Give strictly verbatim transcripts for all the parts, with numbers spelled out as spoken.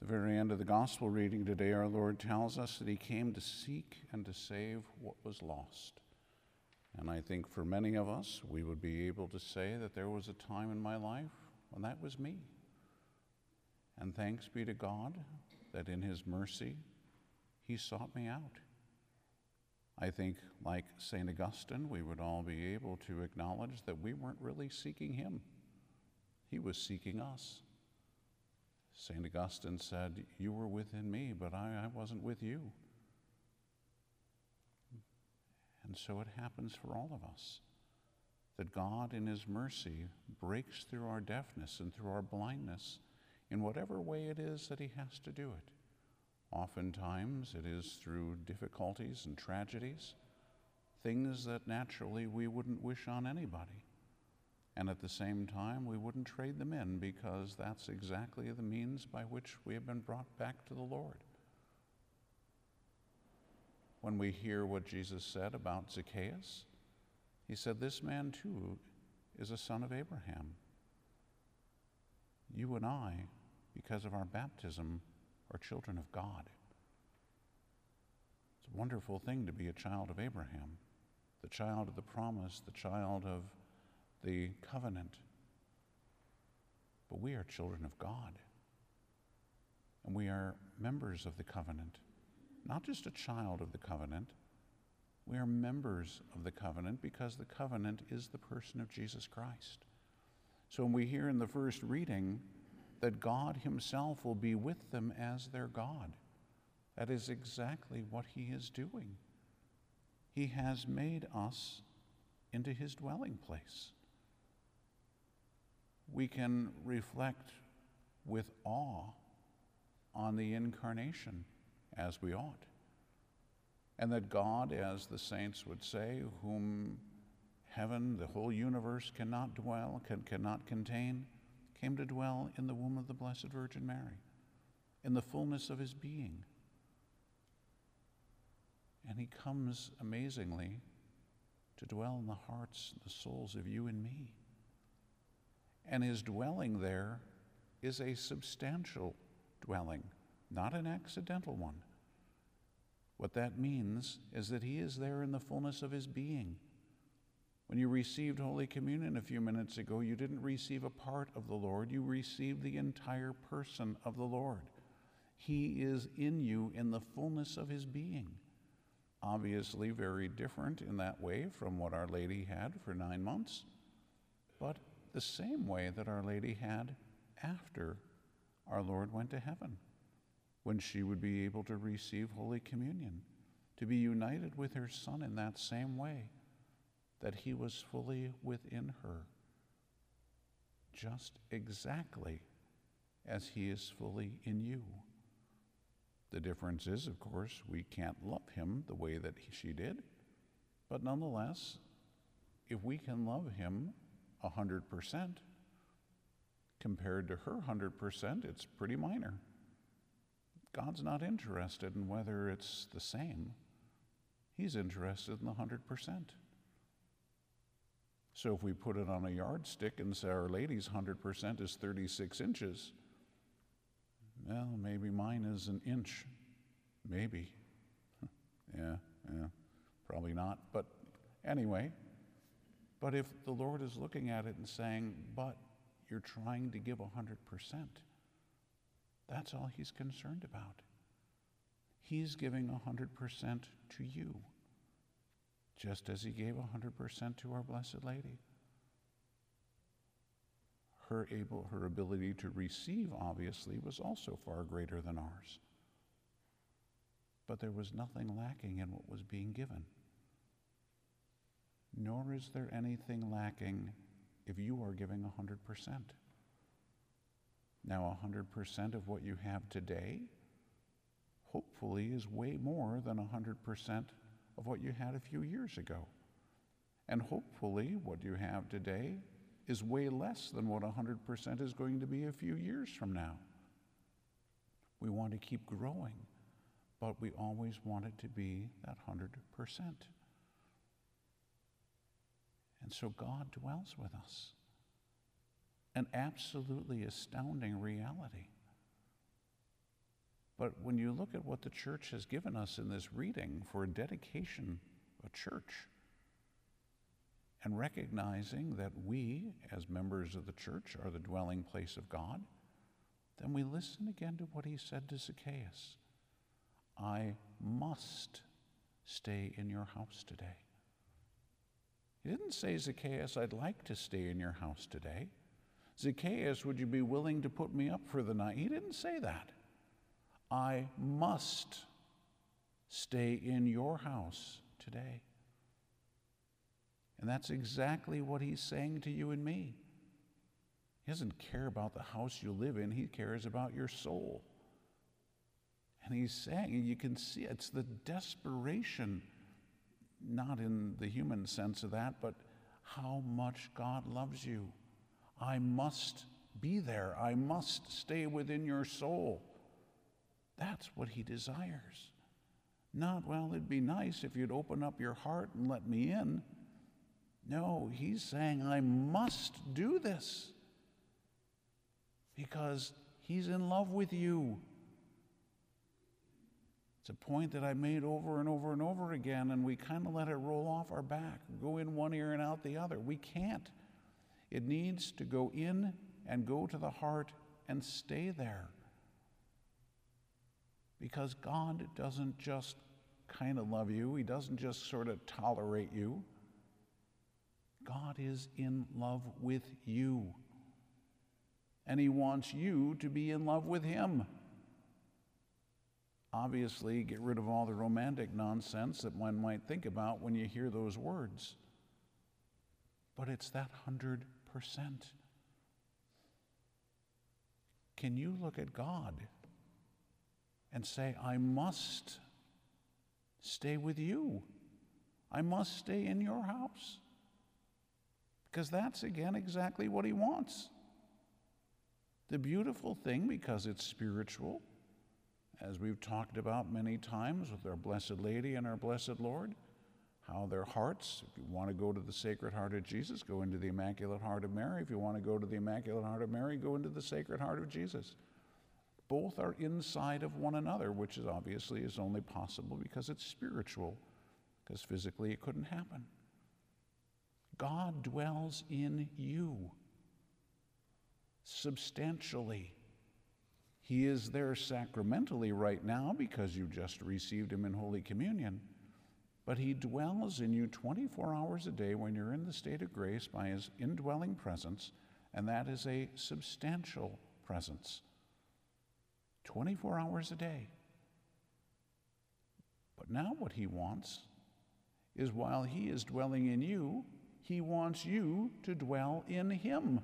the very end of the gospel reading today, our Lord tells us that he came to seek and to save what was lost. And I think for many of us, we would be able to say that there was a time in my life when that was me. And thanks be to God that in his mercy, he sought me out. I think, like Saint Augustine, we would all be able to acknowledge that we weren't really seeking him. He was seeking us. Saint Augustine said, "You were within me, but I, I wasn't with you." And so it happens for all of us, that God in his mercy breaks through our deafness and through our blindness in whatever way it is that he has to do it. Oftentimes it is through difficulties and tragedies, things that naturally we wouldn't wish on anybody. And at the same time, we wouldn't trade them in, because that's exactly the means by which we have been brought back to the Lord. When we hear what Jesus said about Zacchaeus, he said, "This man too is a son of Abraham." You and I, because of our baptism, are children of God. It's a wonderful thing to be a child of Abraham, the child of the promise, the child of the covenant. But we are children of God, and we are members of the covenant. Not just a child of the covenant, we are members of the covenant, because the covenant is the person of Jesus Christ. So when we hear in the first reading that God himself will be with them as their God, that is exactly what he is doing. He has made us into his dwelling place. We can reflect with awe on the incarnation, as we ought. And that God, as the saints would say, whom heaven, the whole universe cannot dwell, can, cannot contain, came to dwell in the womb of the Blessed Virgin Mary, in the fullness of his being. And he comes amazingly to dwell in the hearts, the souls of you and me. And his dwelling there is a substantial dwelling, not an accidental one. What that means is that he is there in the fullness of his being. When you received Holy Communion a few minutes ago, you didn't receive a part of the Lord, you received the entire person of the Lord. He is in you in the fullness of his being. Obviously very different in that way from what Our Lady had for nine months, but the same way that Our Lady had after our Lord went to heaven, when she would be able to receive Holy Communion, to be united with her Son in that same way, that he was fully within her, just exactly as he is fully in you. The difference is, of course, we can't love him the way that he, she did, but nonetheless, if we can love him a hundred percent, compared to her one hundred percent, it's pretty minor. God's not interested in whether it's the same. He's interested in the one hundred percent. So if we put it on a yardstick and say Our Lady's one hundred percent is thirty-six inches, well, maybe mine is an inch. Maybe. yeah, yeah, probably not. But anyway, but if the Lord is looking at it and saying, but you're trying to give one hundred percent, that's all he's concerned about. He's giving one hundred percent to you, just as he gave one hundred percent to our Blessed Lady. Her able, her ability to receive, obviously, was also far greater than ours. But there was nothing lacking in what was being given. Nor is there anything lacking if you are giving one hundred percent. Now, one hundred percent of what you have today, hopefully, is way more than one hundred percent of what you had a few years ago. And hopefully, what you have today is way less than what one hundred percent is going to be a few years from now. We want to keep growing, but we always want it to be that one hundred percent. And so God dwells with us. An absolutely astounding reality. But when you look at what the church has given us in this reading for a dedication of a church, and recognizing that we, as members of the church, are the dwelling place of God, then we listen again to what he said to Zacchaeus. I must stay in your house today. He didn't say, Zacchaeus, I'd like to stay in your house today. Zacchaeus, would you be willing to put me up for the night? He didn't say that. I must stay in your house today. And that's exactly what he's saying to you and me. He doesn't care about the house you live in. He cares about your soul. And he's saying, and you can see it's the desperation, not in the human sense of that, but how much God loves you. I must be there. I must stay within your soul. That's what he desires. Not, well, it'd be nice if you'd open up your heart and let me in. No, he's saying, I must do this because he's in love with you. It's a point that I made over and over and over again, and we kind of let it roll off our back, go in one ear and out the other. We can't. It needs to go in and go to the heart and stay there. Because God doesn't just kind of love you. He doesn't just sort of tolerate you. God is in love with you. And he wants you to be in love with him. Obviously, get rid of all the romantic nonsense that one might think about when you hear those words. But it's that hundred percent. Can you look at God and say, I must stay with you. I must stay in your house? Because that's, again, exactly what he wants. The beautiful thing, because it's spiritual, as we've talked about many times with our Blessed Lady and our Blessed Lord, how their hearts, if you want to go to the Sacred Heart of Jesus, go into the Immaculate Heart of Mary. If you want to go to the Immaculate Heart of Mary, go into the Sacred Heart of Jesus. Both are inside of one another, which is obviously is only possible because it's spiritual, because physically it couldn't happen. God dwells in you substantially. He is there sacramentally right now because you just received him in Holy Communion, but he dwells in you twenty-four hours a day when you're in the state of grace by his indwelling presence, and that is a substantial presence. twenty-four hours a day. But now what he wants is while he is dwelling in you, he wants you to dwell in him.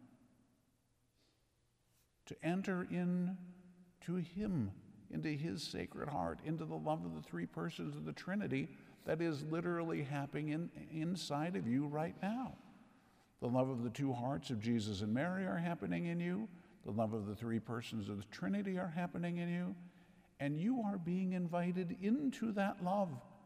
To enter into him, into his Sacred Heart, into the love of the three persons of the Trinity that is literally happening in, inside of you right now. The love of the two hearts of Jesus and Mary are happening in you. The love of the three persons of the Trinity are happening in you. And you are being invited into that love.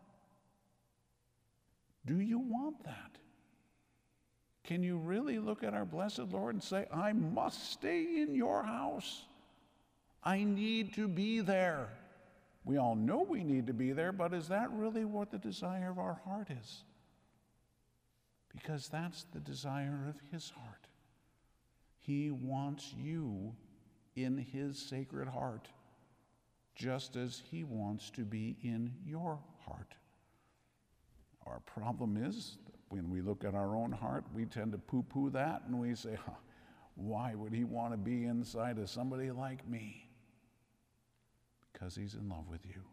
Do you want that? Can you really look at our Blessed Lord and say, I must stay in your house. I need to be there. We all know we need to be there, but is that really what the desire of our heart is? Because that's the desire of his heart. He wants you in his Sacred Heart, just as he wants to be in your heart. Our problem is, when we look at our own heart, we tend to poo-poo that, and we say, huh, why would he want to be inside of somebody like me? Because he's in love with you.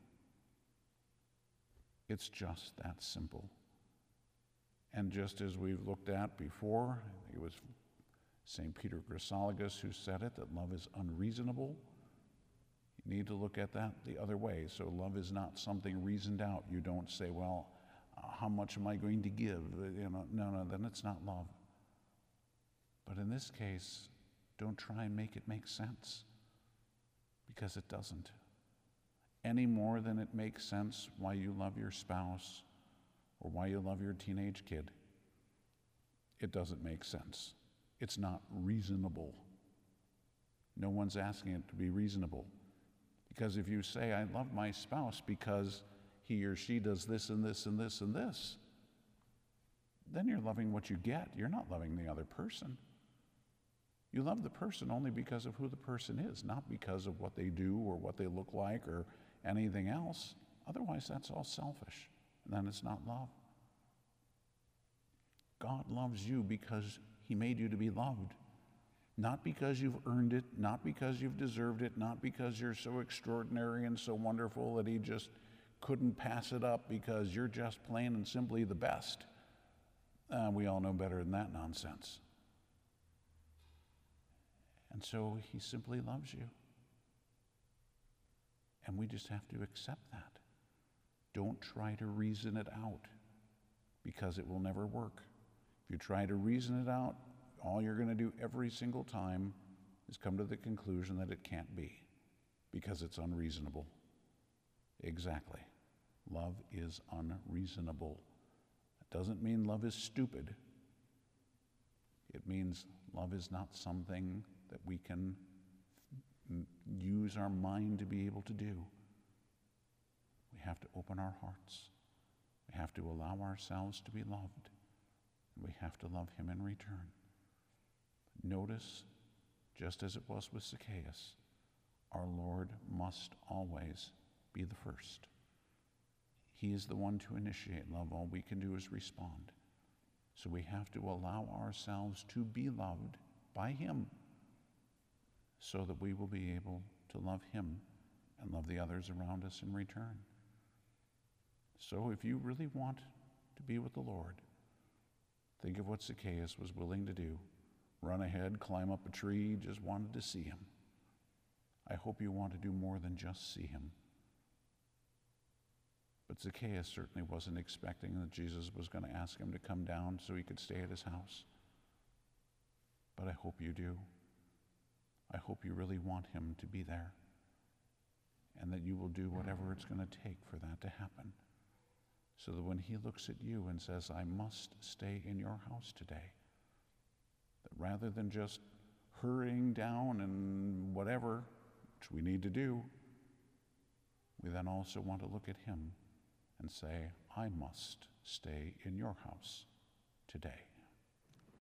It's just that simple. And just as we've looked at before, I think it was Saint Peter Chrysologus who said it, that love is unreasonable. You need to look at that the other way. So love is not something reasoned out. You don't say, well, uh, how much am I going to give? You know, no, no, then it's not love. But in this case, don't try and make it make sense, because it doesn't. Any more than it makes sense why you love your spouse or why you love your teenage kid. It doesn't make sense. It's not reasonable. No one's asking it to be reasonable. Because if you say, I love my spouse because he or she does this and this and this and this, then you're loving what you get. You're not loving the other person. You love the person only because of who the person is, not because of what they do or what they look like or anything else. Otherwise, that's all selfish, and then it's not love. God loves you because he made you to be loved. Not because you've earned it, not because you've deserved it, not because you're so extraordinary and so wonderful that he just couldn't pass it up because you're just plain and simply the best. Uh, we all know better than that nonsense. And so he simply loves you. And we just have to accept that. Don't try to reason it out, because it will never work. If you try to reason it out, all you're going to do every single time is come to the conclusion that it can't be, because it's unreasonable. Exactly. Love is unreasonable. It doesn't mean love is stupid. It means love is not something that we can f- use our mind to be able to do. We have to open our hearts. We have to allow ourselves to be loved. And we have to love him in return. Notice, just as it was with Zacchaeus, our Lord must always be the first. He is the one to initiate love. All we can do is respond. So we have to allow ourselves to be loved by him so that we will be able to love him and love the others around us in return. So if you really want to be with the Lord, think of what Zacchaeus was willing to do. Run ahead, climb up a tree, just wanted to see him. I hope you want to do more than just see him. But Zacchaeus certainly wasn't expecting that Jesus was going to ask him to come down so he could stay at his house. But I hope you do. I hope you really want him to be there, and that you will do whatever it's going to take for that to happen, so that when he looks at you and says, I must stay in your house today, that rather than just hurrying down and whatever, which we need to do, we then also want to look at him and say, I must stay in your house today.